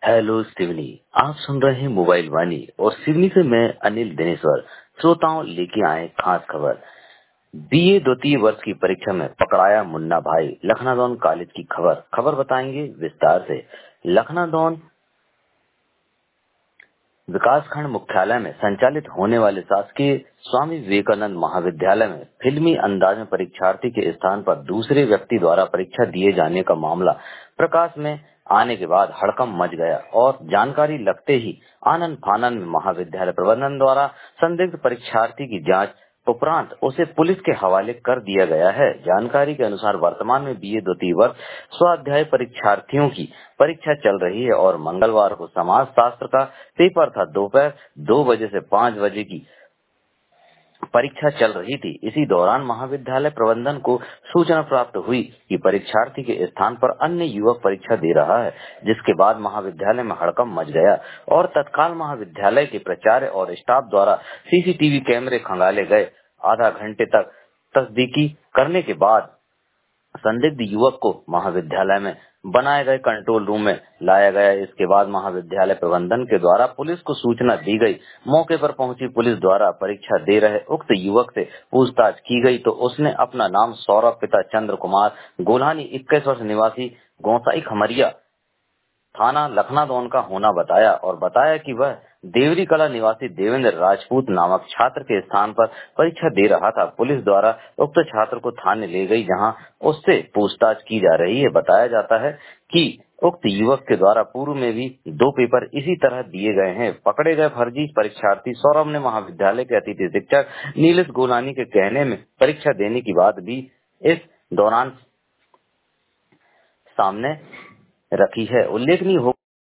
Hello Seoni. आप सुन रहे हैं मोबाइल वाणी और सिवनी से मैं अनिल दिनेश्वर। श्रोताओं, लेके आए खास खबर। बीए द्वितीय वर्ष की परीक्षा में पकड़ाया मुन्ना भाई, लखनादौन कॉलेज की खबर बताएंगे विस्तार से। लखनादौन विकासखंड मुख्यालय में संचालित होने वाले शासकीय स्वामी विवेकानंद महाविद्यालय में फिल्मी अंदाज में परीक्षार्थी के स्थान पर दूसरे व्यक्ति द्वारा परीक्षा दिए जाने का मामला प्रकाश में आने के बाद हड़कंप मच गया और जानकारी लगते ही आनन फानन में महाविद्यालय प्रबंधन द्वारा संदिग्ध परीक्षार्थी की जांच उपरांत उसे पुलिस के हवाले कर दिया गया है। जानकारी के अनुसार वर्तमान में बीए द्वितीय वर्ष स्वाध्याय परीक्षार्थियों की परीक्षा चल रही है और मंगलवार को समाज शास्त्र का पेपर था। दोपहर 2 बजे से 5 बजे की परीक्षा चल रही थी। इसी दौरान महाविद्यालय प्रबंधन को सूचना प्राप्त हुई कि परीक्षार्थी के स्थान पर अन्य युवक परीक्षा दे रहा है, जिसके बाद महाविद्यालय में हड़कंप मच गया और तत्काल महाविद्यालय के प्राचार्य और स्टाफ द्वारा सीसीटीवी कैमरे खंगाले गए। आधा घंटे तक तस्दीकी करने के बाद संदिग्ध युवक को महाविद्यालय में बनाए गए कंट्रोल रूम में लाया गया। इसके बाद महाविद्यालय प्रबंधन के द्वारा पुलिस को सूचना दी गई। मौके पर पहुंची पुलिस द्वारा परीक्षा दे रहे उक्त युवक से पूछताछ की गई तो उसने अपना नाम सौरभ पिता चंद्र कुमार गोल्हानी 21 वर्ष निवासी गोसाई खमरिया थाना लखनादौन का होना बताया और बताया कि वह देवरी कला निवासी देवेंद्र राजपूत नामक छात्र के स्थान पर परीक्षा दे रहा था। पुलिस द्वारा उक्त छात्र को थाने ले गई, जहां उससे पूछताछ की जा रही है। बताया जाता है कि उक्त युवक के द्वारा पूर्व में भी 2 पेपर इसी तरह दिए गए हैं। पकड़े गए फर्जी परीक्षार्थी सौरभ ने महाविद्यालय के अतिथि शिक्षक नीलेश गोलानी के कहने में परीक्षा देने की बात भी इस दौरान सामने रखी है। उल्लेखनीय हो